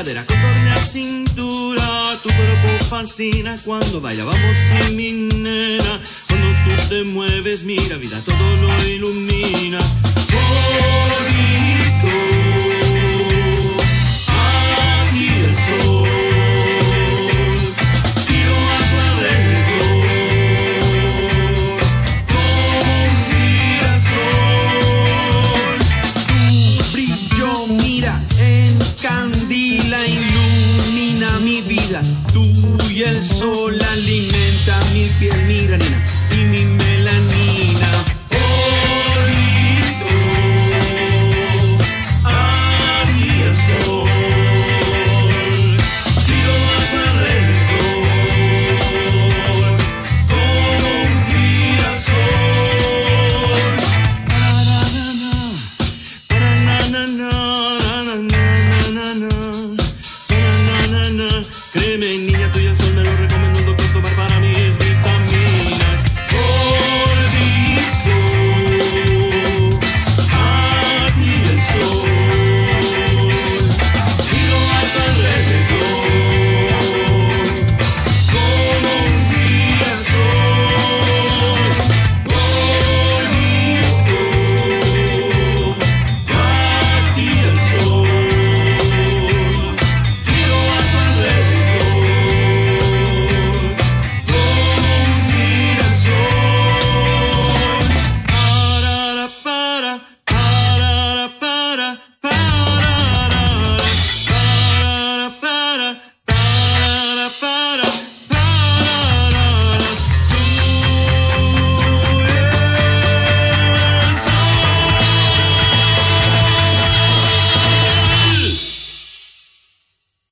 cadera, contorna cintura, tu cuerpo fascina cuando baila, vamos sin mi nena, cuando tú te mueves, mira vida, todo lo ilumina, bonito, aquí el sol, tiro a tu alrededor, como un girasol, tu brillo, mira, encandila, ilumina mi vida, tú y el sol alimenta mi piel, mira nena,